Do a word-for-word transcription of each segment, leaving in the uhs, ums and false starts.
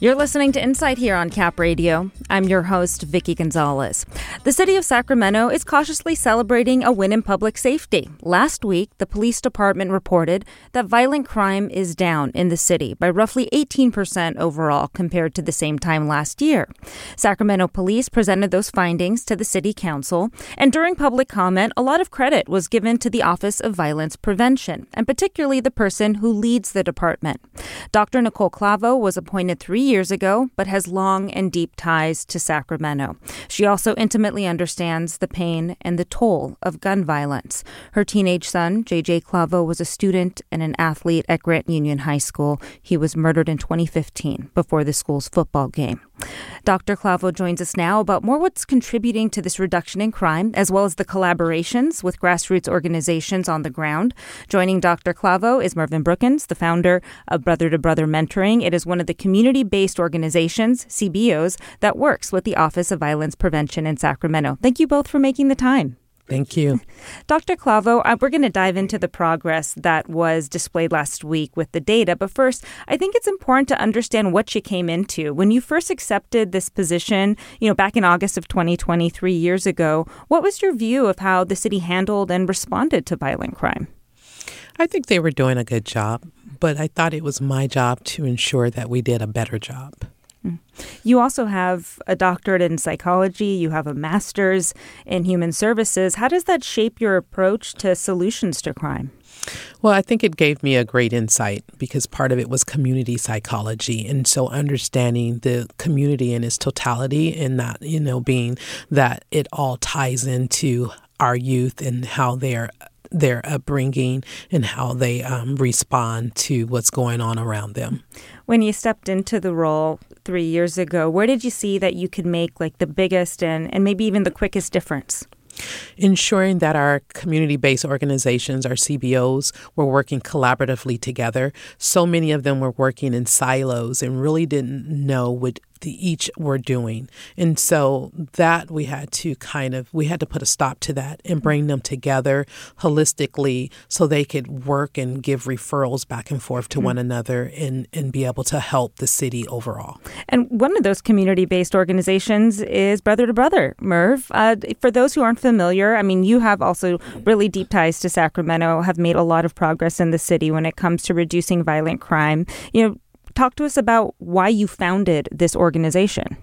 You're listening to Insight here on Cap Radio. I'm your host, Vicky Gonzalez. The city of Sacramento is cautiously celebrating a win in public safety. Last week, the police department reported that violent crime is down in the city by roughly eighteen percent overall compared to the same time last year. Sacramento police presented those findings to the city council, and during public comment, a lot of credit was given to the Office of Violence Prevention, and particularly the person who leads the department. Doctor Nicole Clavo was appointed three years ago, but has long and deep ties to Sacramento. She also intimately understands the pain and the toll of gun violence. Her teenage son, J J Clavo, was a student and an athlete at Grant Union High School. He was murdered in twenty fifteen before the school's football game. Doctor Clavo joins us now about more what's contributing to this reduction in crime, as well as the collaborations with grassroots organizations on the ground. Joining Doctor Clavo is Mervyn Brookins, the founder of Brother to Brother Mentoring. It is one of the community-based organizations, C B Os, that works with the Office of Violence Prevention in Sacramento. Thank you both for making the time. Thank you. Doctor Clavo, uh, we're going to dive into the progress that was displayed last week with the data. But first, I think it's important to understand what you came into. When you first accepted this position, you know, back in August of twenty twenty, three years ago, what was your view of how the city handled and responded to violent crime? I think they were doing a good job, but I thought it was my job to ensure that we did a better job. You also have a doctorate in psychology. You have a master's in human services. How does that shape your approach to solutions to crime? Well, I think it gave me a great insight because part of it was community psychology. And so understanding the community in its totality and not, you know, being that it all ties into our youth and how they're their upbringing and how they um, respond to what's going on around them. When you stepped into the role three years ago, where did you see that you could make like the biggest and, and maybe even the quickest difference? Ensuring that our community-based organizations, our C B Os, were working collaboratively together. So many of them were working in silos and really didn't know what the each were doing. And so that we had to kind of, we had to put a stop to that and bring them together holistically so they could work and give referrals back and forth to mm-hmm. one another and, and be able to help the city overall. And one of those community-based organizations is Brother to Brother, Merv. Uh, for those who aren't familiar, I mean, you have also really deep ties to Sacramento, have made a lot of progress in the city when it comes to reducing violent crime. You know, talk to us about why you founded this organization.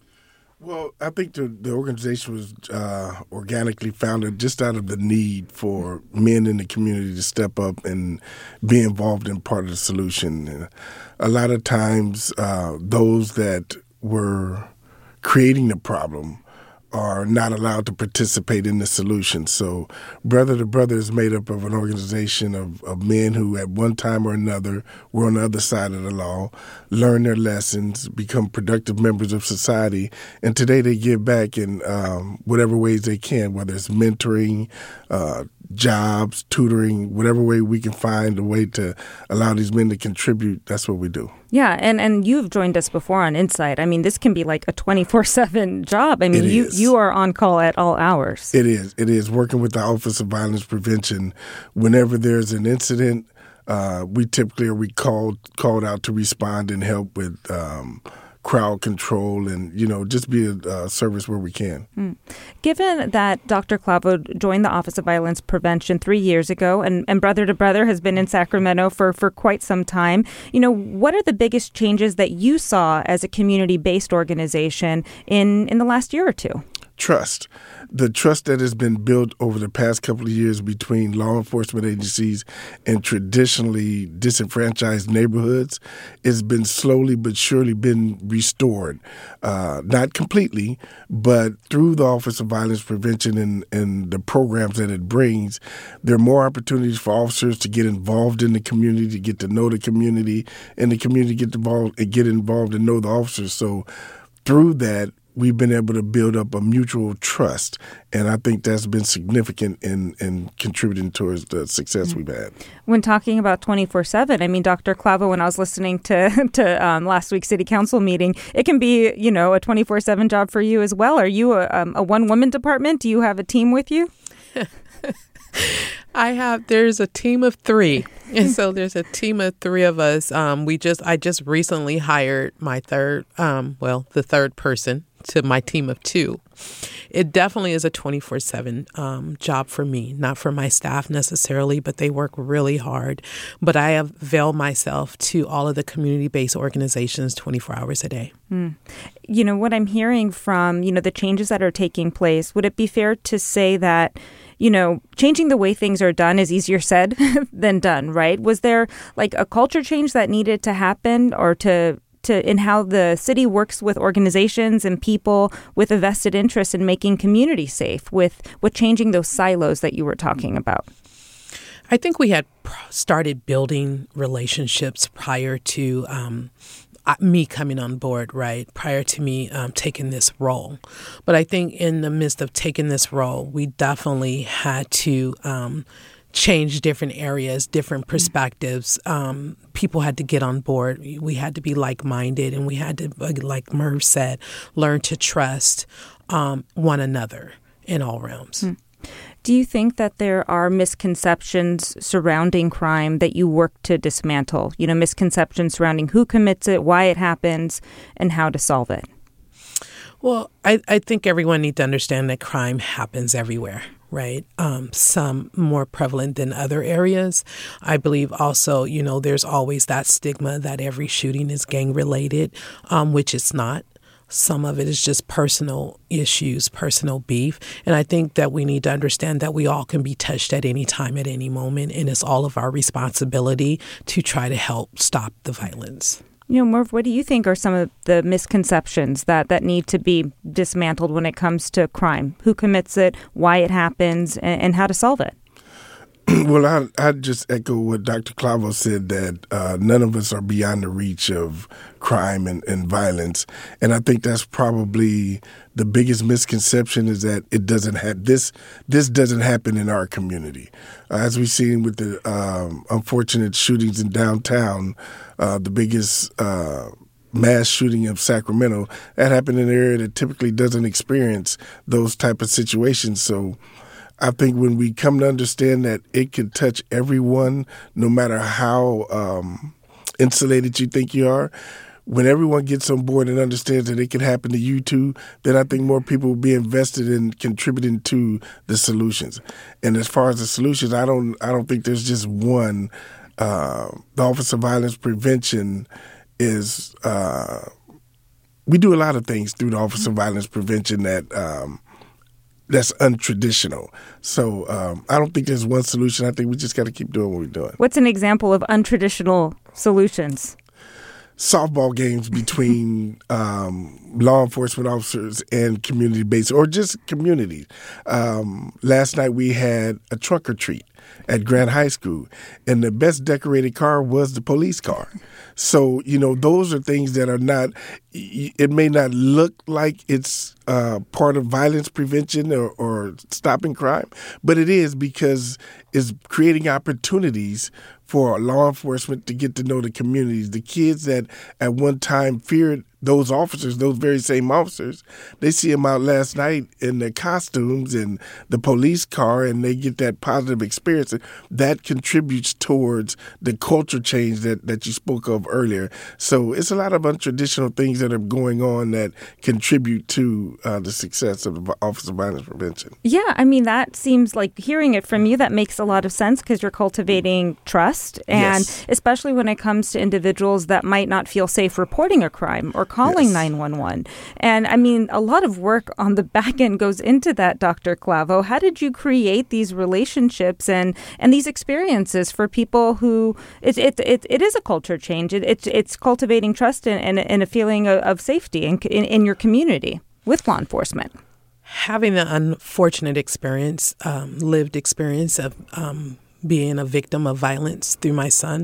Well, I think the, the organization was uh, organically founded just out of the need for men in the community to step up and be involved in part of the solution. And a lot of times, uh, those that were creating the problem are not allowed to participate in the solution. So Brother to Brother is made up of an organization of, of men who at one time or another were on the other side of the law, learn their lessons, become productive members of society, and today they give back in um, whatever ways they can, whether it's mentoring, uh, jobs, tutoring, whatever way we can find a way to allow these men to contribute, that's what we do. Yeah, and, and you've joined us before on Insight. I mean, this can be like a twenty-four seven job. I mean, you, you are on call at all hours. It is. It is. Working with the Office of Violence Prevention, whenever there's an incident, uh, we typically are called, called out to respond and help with um, crowd control and, you know, just be a uh, service where we can. Mm. Given that Doctor Clavo joined the Office of Violence Prevention three years ago and, and Brother to Brother has been in Sacramento for, for quite some time, you know, what are the biggest changes that you saw as a community-based organization in, in the last year or two? Trust. The trust that has been built over the past couple of years between law enforcement agencies and traditionally disenfranchised neighborhoods has been slowly but surely been restored. Uh, not completely, but through the Office of Violence Prevention and, and the programs that it brings, there are more opportunities for officers to get involved in the community, to get to know the community, and the community get involved, get involved and know the officers. So through that, we've been able to build up a mutual trust, and I think that's been significant in, in contributing towards the success mm-hmm. we've had. When talking about twenty-four seven, I mean, Doctor Clavo, when I was listening to, to um, last week's city council meeting, it can be, you know, a twenty-four seven job for you as well. Are you a, um, a one-woman department? Do you have a team with you? I have, there's a team of three. And so there's a team of three of us. Um, we just, I just recently hired my third, um, well, the third person to my team of two. It definitely is a twenty-four seven um, job for me, not for my staff necessarily, but they work really hard. But I avail myself to all of the community-based organizations twenty-four hours a day. Mm. You know, what I'm hearing from, you know, the changes that are taking place, would it be fair to say that, you know, changing the way things are done is easier said than done, right? Was there like a culture change that needed to happen or to to in how the city works with organizations and people with a vested interest in making community safe, with, with changing those silos that you were talking about? I think we had started building relationships prior to um, me coming on board, right? Prior to me um, taking this role. But I think in the midst of taking this role, we definitely had to um, change different areas, different perspectives. Um, people had to get on board. We had to be like-minded, and we had to, like Merv said, learn to trust um, one another in all realms. Hmm. Do you think that there are misconceptions surrounding crime that you work to dismantle? You know, misconceptions surrounding who commits it, why it happens, and how to solve it? Well, I, I think everyone needs to understand that crime happens everywhere, right? Um, some more prevalent than other areas. I believe also, you know, there's always that stigma that every shooting is gang-related, um, which it's not. Some of it is just personal issues, personal beef. And I think that we need to understand that we all can be touched at any time, at any moment, and it's all of our responsibility to try to help stop the violence. You know, Merv, what do you think are some of the misconceptions that, that need to be dismantled when it comes to crime? Who commits it, why it happens, and, and how to solve it? Well, I, I'd just echo what Doctor Clavo said, that uh, none of us are beyond the reach of crime and, and violence. And I think that's probably the biggest misconception, is that it doesn't have this, this doesn't happen in our community. Uh, as we've seen with the um, unfortunate shootings in downtown, uh, the biggest uh, mass shooting of Sacramento, that happened in an area that typically doesn't experience those type of situations. So I think when we come to understand that it can touch everyone, no matter how um, insulated you think you are, when everyone gets on board and understands that it can happen to you too, then I think more people will be invested in contributing to the solutions. And as far as the solutions, I don't, I don't think there's just one. Uh, the Office of Violence Prevention is uh, we do a lot of things through the Office of Violence Prevention that. Um, That's untraditional. So um, I don't think there's one solution. I think we just got to keep doing what we're doing. What's an example of untraditional solutions? Softball games between um, law enforcement officers and community-based, or just community. Um, last night we had a trunk or treat at Grant High School, and the best decorated car was the police car. So, you know, those are things that are not, it may not look like it's uh, part of violence prevention or, or stopping crime, but it is, because it's creating opportunities for law enforcement to get to know the communities. The kids that at one time feared those officers, those very same officers, they see them out last night in their costumes and the police car, and they get that positive experience. That contributes towards the culture change that, that you spoke of earlier. So it's a lot of untraditional things that are going on that contribute to uh, the success of the Office of Violence Prevention. Yeah, I mean, that seems like, hearing it from you, that makes a lot of sense, because you're cultivating trust, and yes. especially when it comes to individuals that might not feel safe reporting a crime or calling yes. nine one one. And I mean, a lot of work on the back end goes into that, Doctor Clavo. How did you create these relationships and, and these experiences for people who, it it it, it is a culture change. It, it it's cultivating trust and, and, and a feeling of, of safety in, in in your community with law enforcement? Having the unfortunate experience, um, lived experience of um, being a victim of violence through my son,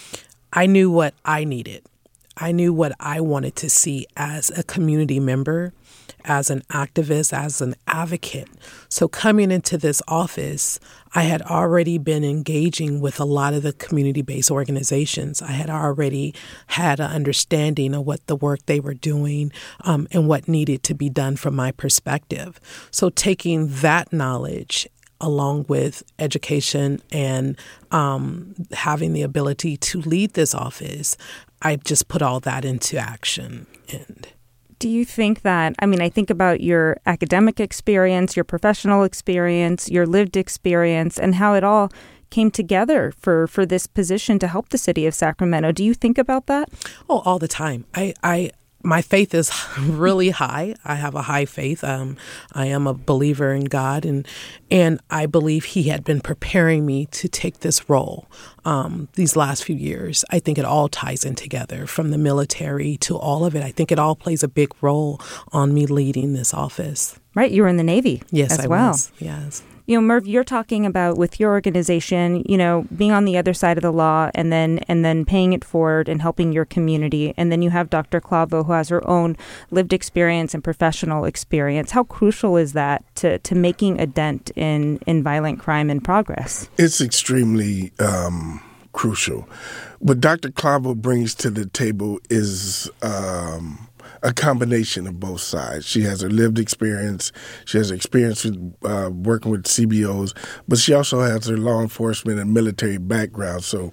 I knew what I needed. I knew what I wanted to see as a community member, as an activist, as an advocate. So coming into this office, I had already been engaging with a lot of the community-based organizations. I had already had an understanding of what the work they were doing um, and what needed to be done from my perspective. So taking that knowledge along with education and um, having the ability to lead this office, I just put all that into action. And do you think that, I mean, I think about your academic experience, your professional experience, your lived experience, and how it all came together for, for this position to help the city of Sacramento. Do you think about that? Oh, all the time. I, I my faith is really high. I have a high faith. Um, I am a believer in God, and and I believe He had been preparing me to take this role um, these last few years. I think it all ties in together, from the military to all of it. I think it all plays a big role on me leading this office. Right. You were in the Navy yes, as I well. was. Yes. You know, Merv, you're talking about with your organization, you know, being on the other side of the law and then and then paying it forward and helping your community. And then you have Doctor Clavo, who has her own lived experience and professional experience. How crucial is that to, to making a dent in, in violent crime and progress? It's extremely um, crucial. What Doctor Clavo brings to the table is Um, a combination of both sides. She has her lived experience. She has experience with uh, working with C B Os, but she also has her law enforcement and military background. So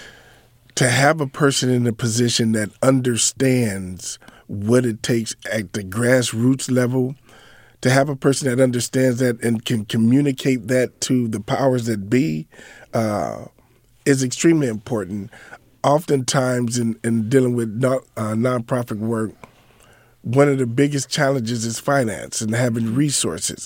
to have a person in a position that understands what it takes at the grassroots level, to have a person that understands that and can communicate that to the powers that be uh, is extremely important. Oftentimes in, in dealing with not, uh, nonprofit work, one of the biggest challenges is finance and having resources.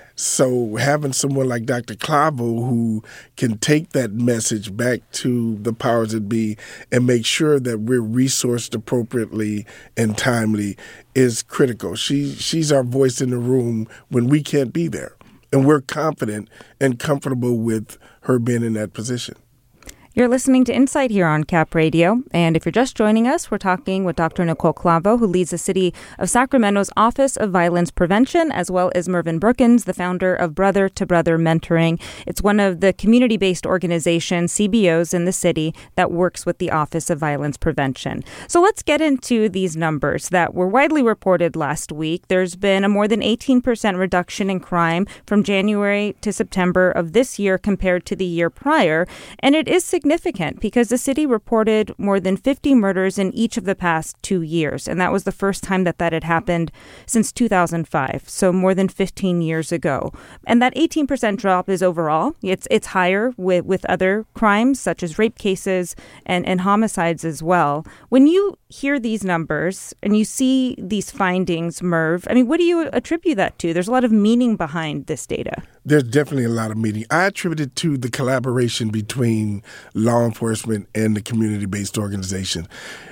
So having someone like Doctor Clavo who can take that message back to the powers that be and make sure that we're resourced appropriately and timely is critical. She she's our voice in the room when we can't be there. And we're confident and comfortable with her being in that position. You're listening to Insight here on Cap Radio, and if you're just joining us, we're talking with Doctor Nicole Clavo, who leads the City of Sacramento's Office of Violence Prevention, as well as Mervyn Brookins, the founder of Brother to Brother Mentoring. It's one of the community-based organizations, C B Os, in the city that works with the Office of Violence Prevention. So let's get into these numbers that were widely reported last week. There's been a more than eighteen percent reduction in crime from January to September of this year compared to the year prior, and it is significant. Significant because the city reported more than fifty murders in each of the past two years. And that was the first time that that had happened since two thousand five. So more than fifteen years ago. And that eighteen percent drop is overall. It's it's higher with, with other crimes such as rape cases and, and homicides as well. When you hear these numbers and you see these findings, Merv, I mean, what do you attribute that to? There's a lot of meaning behind this data. There's definitely a lot of meaning. I attribute it to the collaboration between law enforcement and the community-based organization.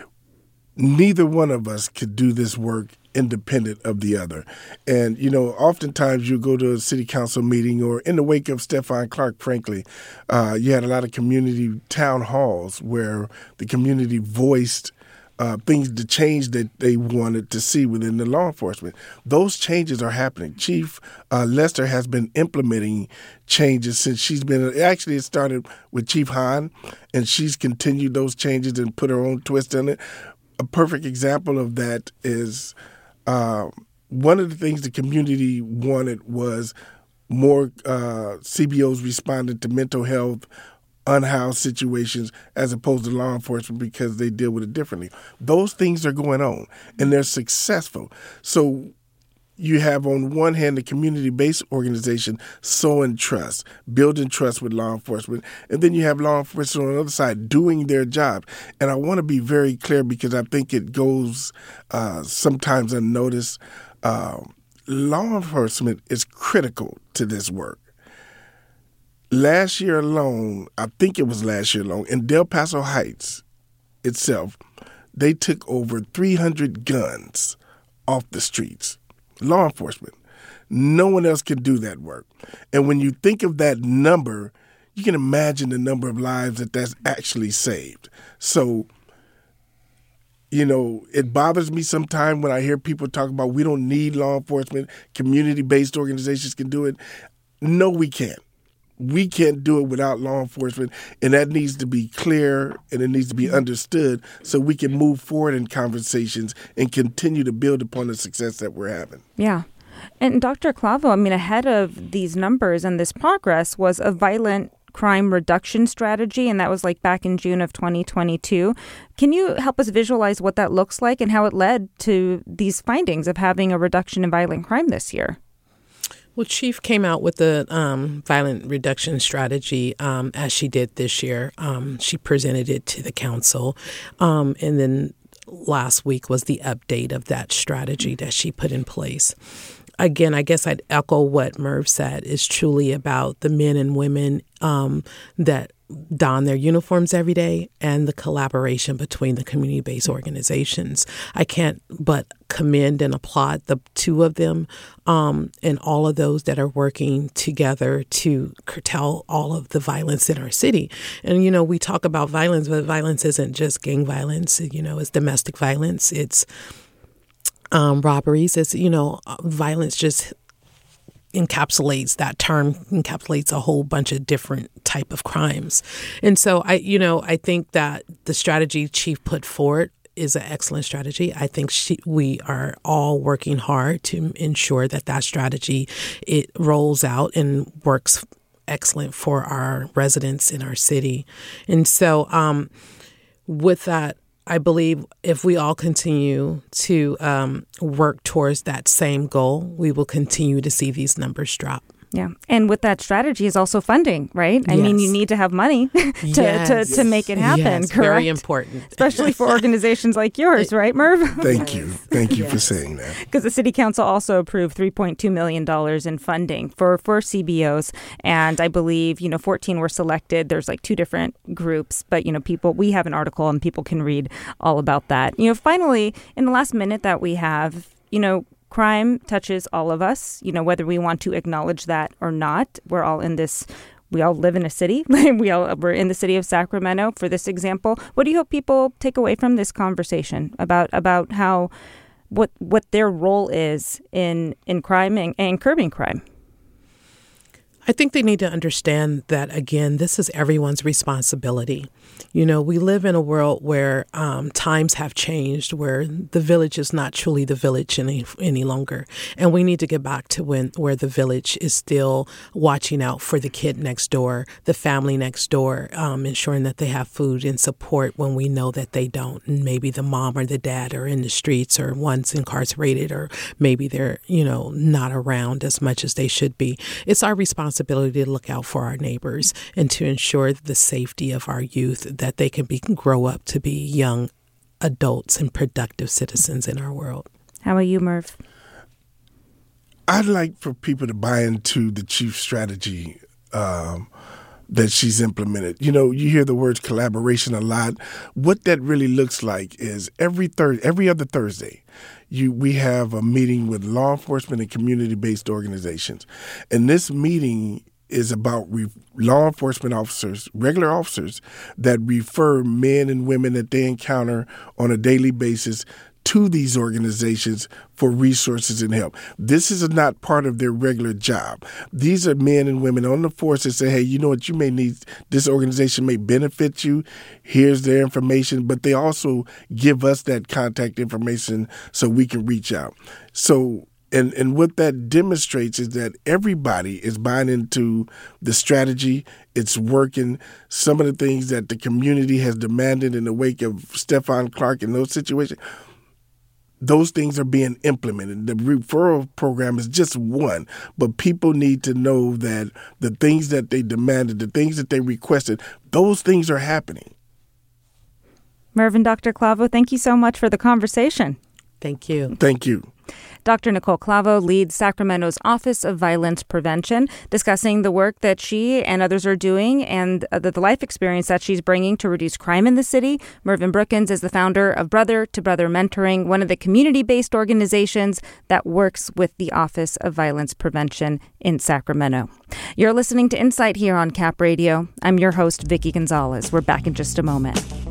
Neither one of us could do this work independent of the other. And, you know, oftentimes you go to a city council meeting or in the wake of Stephon Clark, frankly, uh, you had a lot of community town halls where the community voiced Uh, things to change that they wanted to see within the law enforcement. Those changes are happening. Chief uh, Lester has been implementing changes since she's been, actually it started with Chief Hahn, and she's continued those changes and put her own twist on it. A perfect example of that is uh, one of the things the community wanted was more uh, C B Os responding to mental health, unhoused situations as opposed to law enforcement because they deal with it differently. Those things are going on, and they're successful. So you have on one hand the community-based organization sowing trust, building trust with law enforcement, and then you have law enforcement on the other side doing their job. And I want to be very clear because I think it goes uh, sometimes unnoticed. Uh, law enforcement is critical to this work. Last year alone, I think it was last year alone, in Del Paso Heights itself, they took over three hundred guns off the streets. Law enforcement. No one else can do that work. And when you think of that number, you can imagine the number of lives that that's actually saved. So, you know, it bothers me sometimes when I hear people talk about we don't need law enforcement, community-based organizations can do it. No, we can't. We can't do it without law enforcement, and that needs to be clear and it needs to be understood so we can move forward in conversations and continue to build upon the success that we're having. Yeah. And Doctor Clavo, I mean, ahead of these numbers and this progress was a violent crime reduction strategy, and that was like back in June of twenty twenty-two. Can you help us visualize what that looks like and how it led to these findings of having a reduction in violent crime this year? Well, Chief came out with the um, violent reduction strategy um, as she did this year. Um, she presented it to the council, um, and then last week was the update of that strategy that she put in place. Again, I guess I'd echo what Merv said. It's truly about the men and women um, that don their uniforms every day and the collaboration between the community-based organizations. I can't but commend and applaud the two of them um, and all of those that are working together to curtail all of the violence in our city. And, you know, we talk about violence, but violence isn't just gang violence. You know, it's domestic violence. It's Um, robberies. Is you know, violence just encapsulates that term, encapsulates a whole bunch of different type of crimes. And so I, you know, I think that the strategy Chief put forward is an excellent strategy. I think she, we are all working hard to ensure that that strategy, it rolls out and works excellent for our residents in our city. And so um, with that, I believe if we all continue to um, work towards that same goal, we will continue to see these numbers drop. Yeah. And with that strategy is also funding, right? I yes. mean, you need to have money to, yes. to, to make it happen, yes, correct? Very important. Especially for organizations like yours, right, Merv? Thank you. Thank you yes. for saying that. Because the City Council also approved three point two million dollars in funding for, for C B Os. And I believe, you know, fourteen were selected. There's like two different groups. But, you know, people, we have an article and people can read all about that. You know, finally, in the last minute that we have, you know, crime touches all of us, you know, whether we want to acknowledge that or not. We're all in this, we all live in a city. we all, we're in the city of Sacramento, for this example. What do you hope people take away from this conversation about about how, what what their role is in, in crime and, and curbing crime? I think they need to understand that, again, this is everyone's responsibility. You know, we live in a world where um, times have changed, where the village is not truly the village any any longer. And we need to get back to when where the village is still watching out for the kid next door, the family next door, um, ensuring that they have food and support when we know that they don't. And maybe the mom or the dad are in the streets, or one's incarcerated, or maybe they're, you know, not around as much as they should be. It's our responsibility to look out for our neighbors and to ensure the safety of our youth, that they can be grow up to be young adults and productive citizens in our world. How about you, Merv? I'd like for people to buy into the Chief's strategy um, that she's implemented. You know, you hear the words collaboration a lot. What that really looks like is every third, every other Thursday, You, we have a meeting with law enforcement and community-based organizations. And this meeting is about re- law enforcement officers, regular officers, that refer men and women that they encounter on a daily basis to these organizations for resources and help. This is not part of their regular job. These are men and women on the force that say, hey, you know what, you may need, this organization may benefit you. Here's their information. But they also give us that contact information so we can reach out. So, and, and what that demonstrates is that everybody is buying into the strategy. It's working. Some of the things that the community has demanded in the wake of Stephon Clark and those situations, those things are being implemented. The referral program is just one, but people need to know that the things that they demanded, the things that they requested, those things are happening. Merv and Doctor Clavo, thank you so much for the conversation. Thank you. Thank you. Doctor Nicole Clavo leads Sacramento's Office of Violence Prevention, discussing the work that she and others are doing and the, the life experience that she's bringing to reduce crime in the city. Mervyn Brookins is the founder of Brother to Brother Mentoring, one of the community-based organizations that works with the Office of Violence Prevention in Sacramento. You're listening to Insight here on Cap Radio. I'm your host, Vicki Gonzalez. We're back in just a moment.